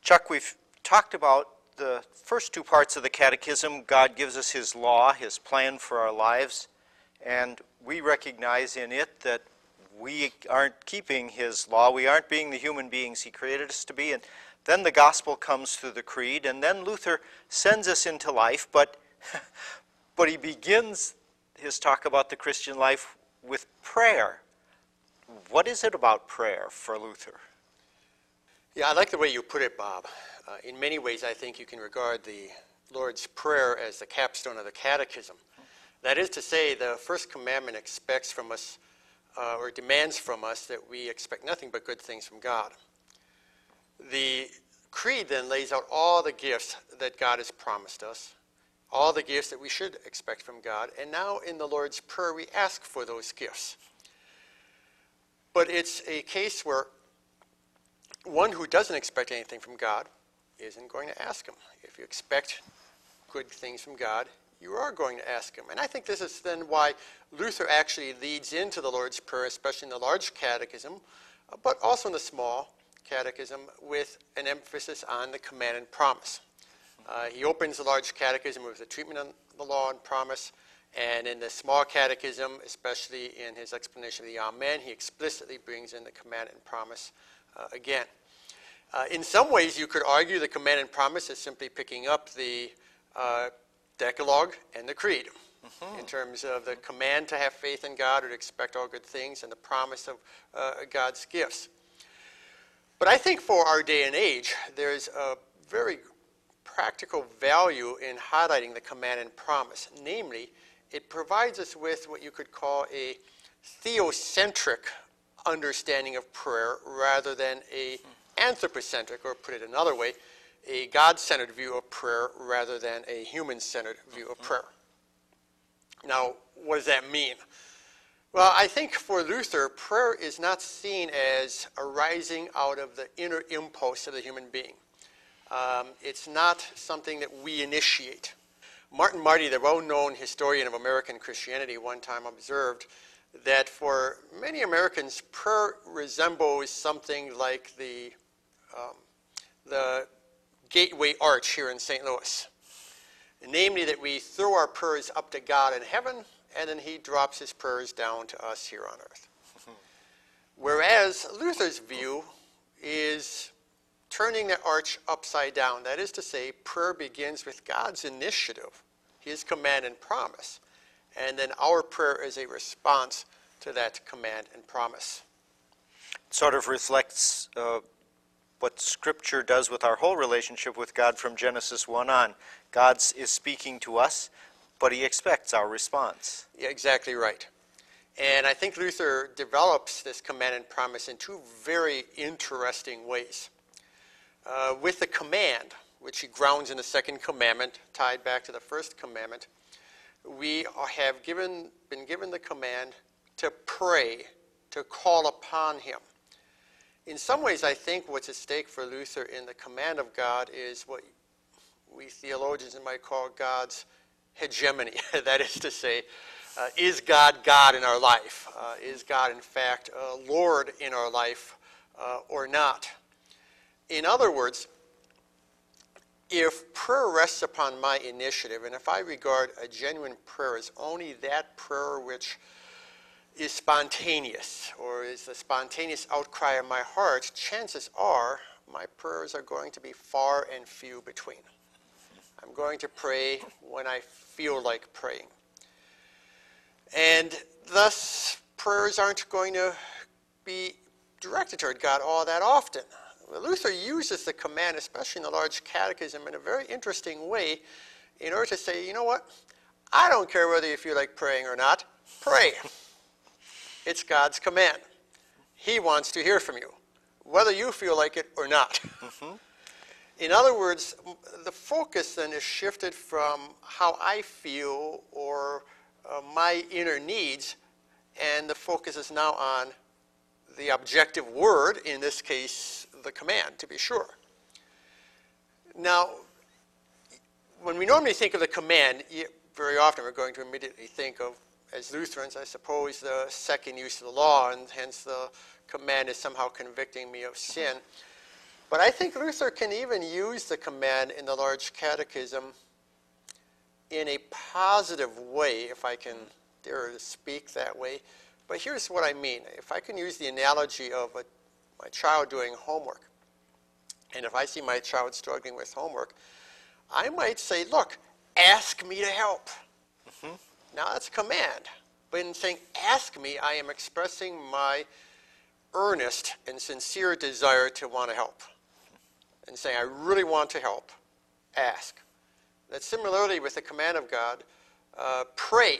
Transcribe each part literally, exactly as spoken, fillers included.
Chuck, we've talked about the first two parts of the Catechism. God gives us His law, His plan for our lives, and we recognize in it that we aren't keeping His law. We aren't being the human beings He created us to be. And then the gospel comes through the creed, and then Luther sends us into life, but, but he begins his talk about the Christian life with prayer. What is it about prayer for Luther? Yeah, I like the way you put it, Bob. Uh, in many ways, I think you can regard the Lord's Prayer as the capstone of the Catechism. That is to say, the first commandment expects from us, uh, or demands from us, that we expect nothing but good things from God. The Creed then lays out all the gifts that God has promised us, all the gifts that we should expect from God, and now in the Lord's Prayer we ask for those gifts. But it's a case where one who doesn't expect anything from God isn't going to ask Him. If you expect good things from God, you are going to ask Him. And I think this is then why Luther actually leads into the Lord's Prayer, especially in the large catechism, but also in the small catechism, with an emphasis on the command and promise. Uh, he opens the large catechism with a treatment on the law and promise, and in the small catechism, especially in his explanation of the Amen, he explicitly brings in the command and promise uh, again. Uh, in some ways, you could argue the command and promise is simply picking up the uh, Decalogue and the Creed, mm-hmm. in terms of the command to have faith in God or to expect all good things, and the promise of uh, God's gifts. But I think for our day and age, there's a very practical value in highlighting the command and promise. Namely, it provides us with what you could call a theocentric understanding of prayer rather than a anthropocentric, or put it another way, a God-centered view of prayer rather than a human-centered view of prayer. Now, what does that mean? Well, I think for Luther, prayer is not seen as arising out of the inner impulse of the human being. Um, it's not something that we initiate. Martin Marty, the well-known historian of American Christianity, one time observed that for many Americans, prayer resembles something like the, um, the Gateway Arch here in Saint Louis. Namely, that we throw our prayers up to God in heaven, and then He drops His prayers down to us here on earth. Whereas Luther's view is turning the arch upside down. That is to say, prayer begins with God's initiative, His command and promise, and then our prayer is a response to that command and promise. It sort of reflects uh, what Scripture does with our whole relationship with God from Genesis one on. God is speaking to us, but He expects our response. Yeah, exactly right. And I think Luther develops this command and promise in two very interesting ways. Uh, with the command, which he grounds in the second commandment, tied back to the first commandment, we have given, been given the command to pray, to call upon Him. In some ways, I think what's at stake for Luther in the command of God is what we theologians might call God's hegemony. That is to say, uh, is God God in our life? Uh, is God, in fact, uh, Lord in our life uh, or not? In other words, if prayer rests upon my initiative, and if I regard a genuine prayer as only that prayer which is spontaneous, or is the spontaneous outcry of my heart, chances are my prayers are going to be far and few between. I'm going to pray when I feel like praying. And thus, prayers aren't going to be directed toward God all that often. Luther uses the command, especially in the large catechism, in a very interesting way in order to say, you know what? I don't care whether you feel like praying or not. Pray. It's God's command. He wants to hear from you, whether you feel like it or not. Mm-hmm. In other words, the focus then is shifted from how I feel or uh, my inner needs, and the focus is now on the objective word, in this case, the command, to be sure. Now, when we normally think of the command, very often we're going to immediately think of, as Lutherans, I suppose, the second use of the law, and hence the command is somehow convicting me of sin. But I think Luther can even use the command in the Large Catechism in a positive way, if I can dare to speak that way. But here's what I mean. If I can use the analogy of a, my child doing homework, and if I see my child struggling with homework, I might say, look, ask me to help. Mm-hmm. Now that's a command. But in saying ask me, I am expressing my earnest and sincere desire to want to help. And saying, I really want to help. Ask. That similarly with the command of God, uh, pray.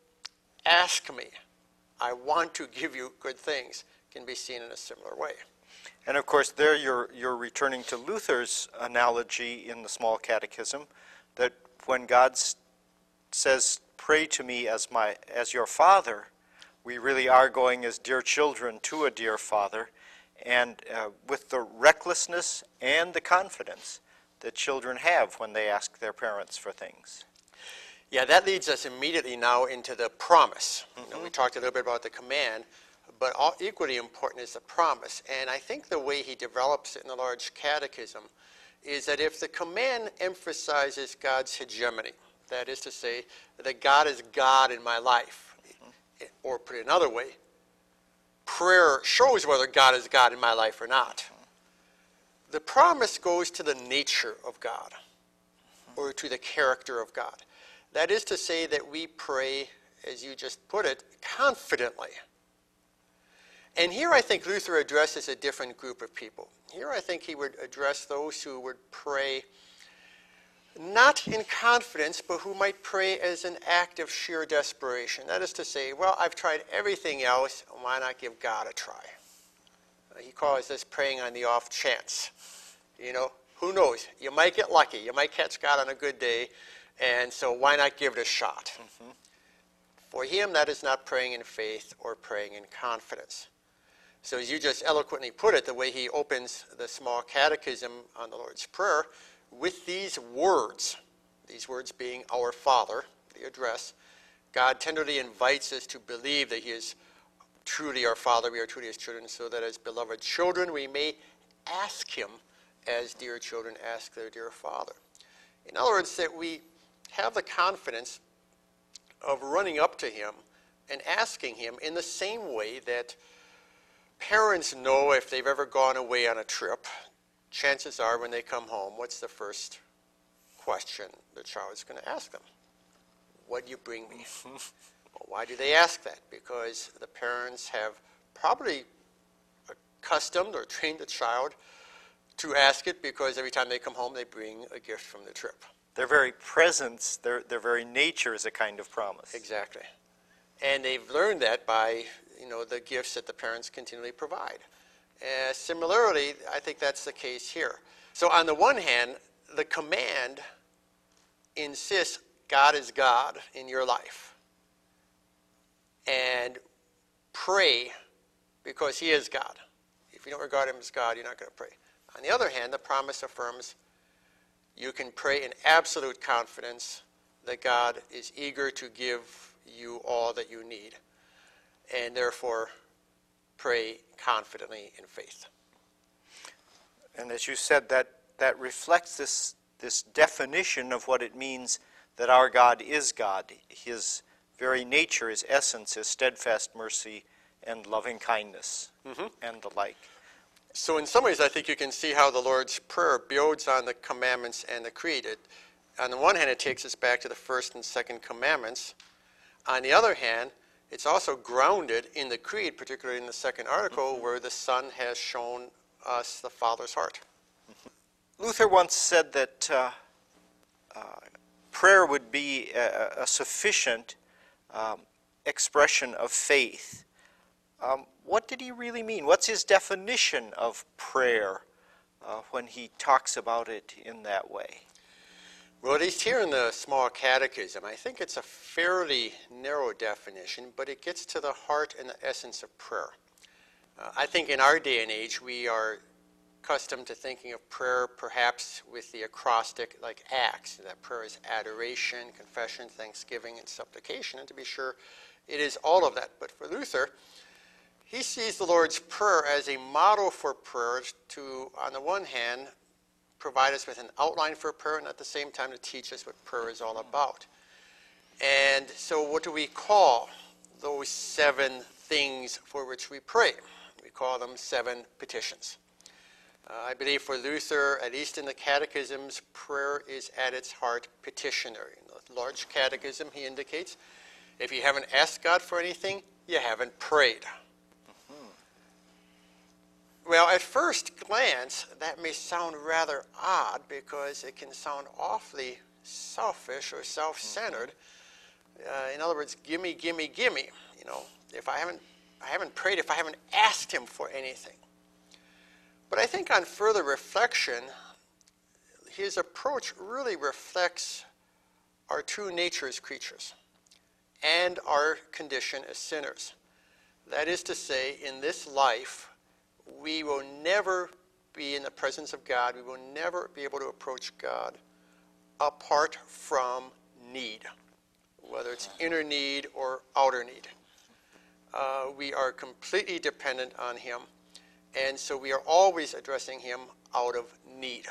Ask me. I want to give you good things, can be seen in a similar way. And of course, there you're, you're returning to Luther's analogy in the Small Catechism, that when God s- says, pray to me as, my, as your Father, we really are going as dear children to a dear Father, and uh, with the recklessness and the confidence that children have when they ask their parents for things. Yeah, that leads us immediately now into the promise. Mm-hmm. You know, we talked a little bit about the command, but all, equally important is the promise. And I think the way he develops it in the Large Catechism is that if the command emphasizes God's hegemony, that is to say, that God is God in my life, mm-hmm. or put it another way, prayer shows whether God is God in my life or not. Mm-hmm. The promise goes to the nature of God, mm-hmm. or to the character of God. That is to say that we pray, as you just put it, confidently. And here I think Luther addresses a different group of people. Here I think he would address those who would pray not in confidence, but who might pray as an act of sheer desperation. That is to say, well, I've tried everything else, why not give God a try? Uh, he calls this praying on the off chance. You know, who knows? You might get lucky. You might catch God on a good day, and so why not give it a shot? Mm-hmm. For him, that is not praying in faith or praying in confidence. So as you just eloquently put it, the way he opens the Small Catechism on the Lord's Prayer, with these words, these words being our Father, the address, God tenderly invites us to believe that he is truly our Father, we are truly his children, so that as beloved children we may ask him as dear children ask their dear Father. In other words, that we have the confidence of running up to him and asking him in the same way that parents know if they've ever gone away on a trip, chances are when they come home, what's the first question the child is going to ask them? What do you bring me? Well, why do they ask that? Because the parents have probably accustomed or trained the child to ask it because every time they come home they bring a gift from the trip. Their very presence, their, their very nature is a kind of promise. Exactly. And they've learned that by, you know, the gifts that the parents continually provide. Uh, similarly, I think that's the case here. So on the one hand, the command insists God is God in your life. And pray because he is God. If you don't regard him as God, you're not going to pray. On the other hand, the promise affirms you can pray in absolute confidence that God is eager to give you all that you need, and therefore pray confidently in faith. And as you said, that, that reflects this, this definition of what it means that our God is God. His very nature, his essence, is steadfast mercy and loving kindness, mm-hmm. and the like. So in some ways, I think you can see how the Lord's Prayer builds on the commandments and the creed. It, on the one hand, it takes us back to the first and second commandments. On the other hand, it's also grounded in the creed, particularly in the second article, mm-hmm. where the Son has shown us the Father's heart. Mm-hmm. Luther once said that uh, uh, prayer would be a, a sufficient um, expression of faith. Um, what did he really mean? What's his definition of prayer uh, when he talks about it in that way? Well, at least here in the Small Catechism, I think it's a fairly narrow definition, but it gets to the heart and the essence of prayer. Uh, I think in our day and age, we are accustomed to thinking of prayer perhaps with the acrostic like acts, that prayer is adoration, confession, thanksgiving, and supplication, and to be sure, it is all of that. But for Luther, he sees the Lord's Prayer as a model for prayer to, on the one hand, provide us with an outline for prayer, and at the same time to teach us what prayer is all about. And so what do we call those seven things for which we pray? We call them seven petitions. Uh, I believe for Luther, at least in the catechisms, prayer is at its heart petitionary. In the large catechism, he indicates, if you haven't asked God for anything, you haven't prayed. Mm-hmm. Well, at first glance, that may sound rather odd because it can sound awfully selfish or self-centered. Uh, in other words, gimme, gimme, gimme. You know, if I haven't, I haven't prayed, if I haven't asked him for anything. But I think on further reflection, his approach really reflects our true nature as creatures and our condition as sinners. That is to say, in this life, we will never be in the presence of God. We will never be able to approach God apart from need, whether it's inner need or outer need. Uh, we are completely dependent on him. And so we are always addressing him out of need.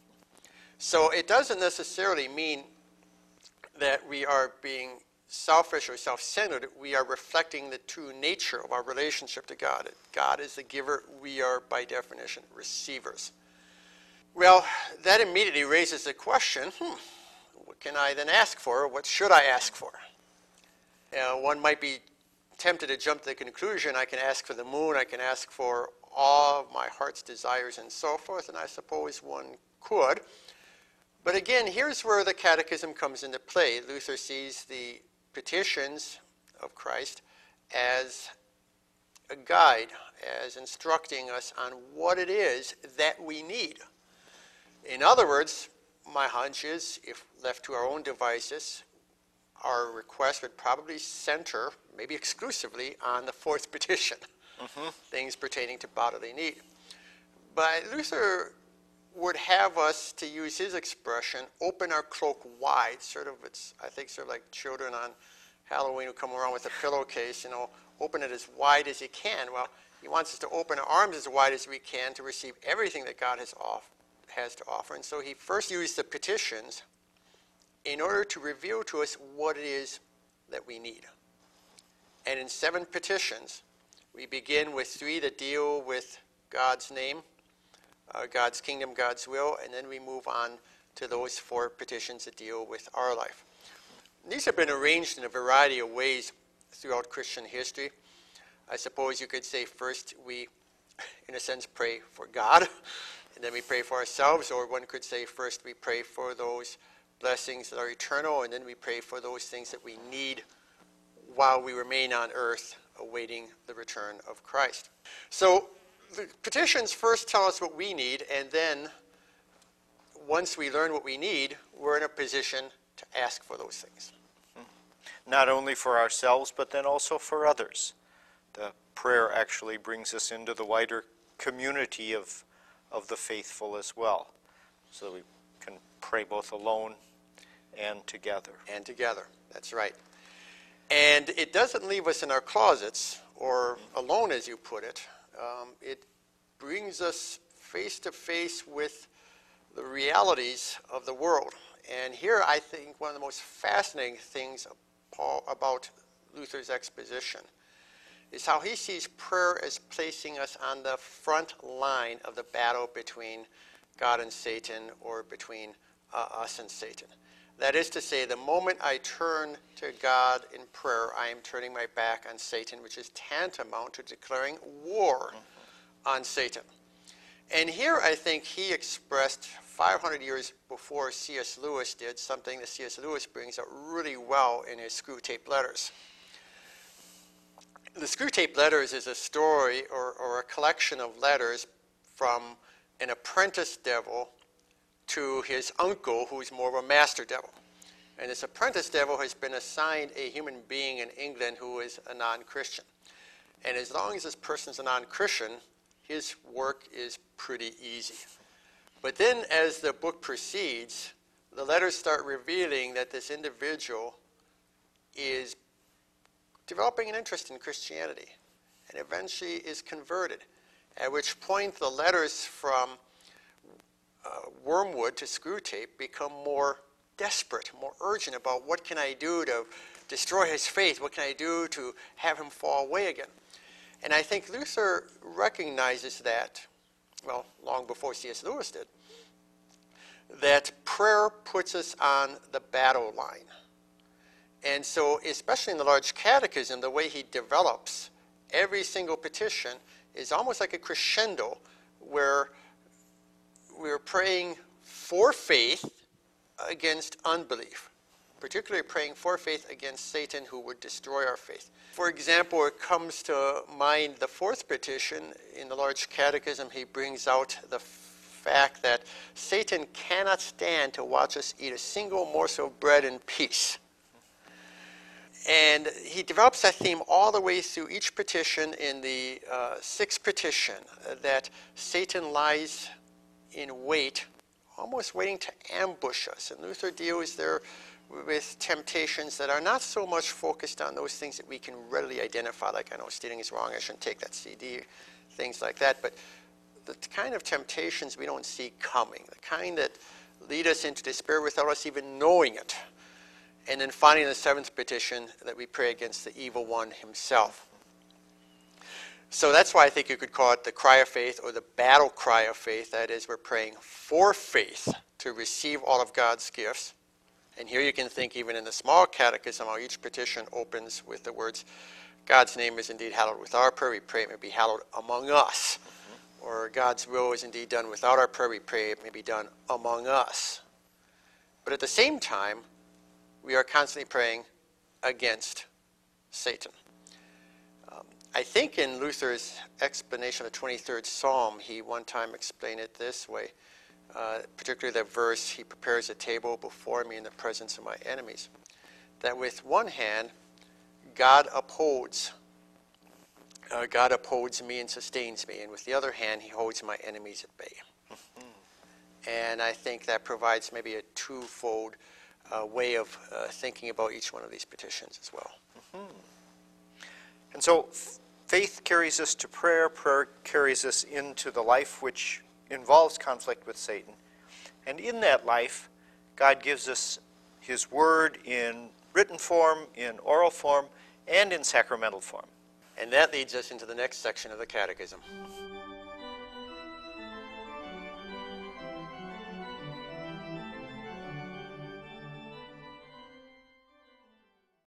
So it doesn't necessarily mean that we are being selfish or self-centered. We are reflecting the true nature of our relationship to God. God is the giver. We are, by definition, receivers. Well, that immediately raises the question, hmm, what can I then ask for? What should I ask for? Uh, one might be tempted to jump to the conclusion, I can ask for the moon, I can ask for all of my heart's desires and so forth, and I suppose one could. But again, here's where the catechism comes into play. Luther sees the petitions of Christ as a guide, as instructing us on what it is that we need. In other words, my hunch is, if left to our own devices, our request would probably center, maybe exclusively, on the fourth petition. Mm-hmm. Things pertaining to bodily need. But Luther would have us, to use his expression, open our cloak wide. Sort of, it's, I think, sort of like children on Halloween who come around with a pillowcase, you know, open it as wide as you can. Well, he wants us to open our arms as wide as we can to receive everything that God has, off, has to offer. And so he first used the petitions in order to reveal to us what it is that we need. And in seven petitions, we begin with three that deal with God's name, uh, God's kingdom, God's will, and then we move on to those four petitions that deal with our life. And these have been arranged in a variety of ways throughout Christian history. I suppose you could say first we, in a sense, pray for God, and then we pray for ourselves, or one could say first we pray for those blessings that are eternal, and then we pray for those things that we need while we remain on earth, awaiting the return of Christ. So the petitions first tell us what we need, and then once we learn what we need, we're in a position to ask for those things. Not only for ourselves, but then also for others. The prayer actually brings us into the wider community of, of the faithful as well. So we can pray both alone and together. And together, that's right. And it doesn't leave us in our closets, or alone as you put it. Um, it brings us face to face with the realities of the world. And here I think one of the most fascinating things about Luther's exposition is how he sees prayer as placing us on the front line of the battle between God and Satan, or between uh, us and Satan. That is to say, the moment I turn to God in prayer, I am turning my back on Satan, which is tantamount to declaring war mm-hmm. on Satan. And here I think he expressed five hundred years before C S Lewis did something that C S Lewis brings out really well in his Screwtape Letters. The Screwtape Letters is a story or, or a collection of letters from an apprentice devil to his uncle, who's more of a master devil. And this apprentice devil has been assigned a human being in England who is a non-Christian. And as long as this person's a non-Christian, his work is pretty easy. But then as the book proceeds, the letters start revealing that this individual is developing an interest in Christianity. and eventually is converted, at which point the letters from uh, Wormwood to Screwtape become more desperate, more urgent about what can I do to destroy his faith, what can I do to have him fall away again. And I think Luther recognizes that, well, long before C S Lewis did, that prayer puts us on the battle line. And so, especially in the Large Catechism, the way he develops every single petition is almost like a crescendo where we're praying for faith against unbelief, particularly praying for faith against Satan who would destroy our faith. For example, it comes to mind the fourth petition in the Large Catechism. He brings out the fact that Satan cannot stand to watch us eat a single morsel of bread in peace. And he develops that theme all the way through each petition. In the uh, sixth petition, uh, that Satan lies in wait, almost waiting to ambush us. And Luther deals there with temptations that are not so much focused on those things that we can readily identify, like, I know stealing is wrong, I shouldn't take that C D, things like that, but the kind of temptations we don't see coming, the kind that lead us into despair without us even knowing it. And then finally, in the seventh petition, that we pray against the evil one himself. So that's why I think you could call it the cry of faith or the battle cry of faith. That is, we're praying for faith to receive all of God's gifts. And here you can think, even in the small catechism, how each petition opens with the words, God's name is indeed hallowed with our prayer. We pray it may be hallowed among us. Mm-hmm. Or God's will is indeed done without our prayer. We pray it may be done among us. But at the same time, we are constantly praying against Satan. Um, I think in Luther's explanation of the twenty-third Psalm, he one time explained it this way, uh, particularly the verse, he prepares a table before me in the presence of my enemies, that with one hand, God upholds, uh, God upholds me and sustains me, and with the other hand, he holds my enemies at bay. Mm-hmm. And I think that provides maybe a twofold Uh, way of uh, thinking about each one of these petitions as well. Mm-hmm. And so f- faith carries us to prayer, prayer carries us into the life which involves conflict with Satan. And in that life, God gives us his word in written form, in oral form, and in sacramental form. And that leads us into the next section of the Catechism.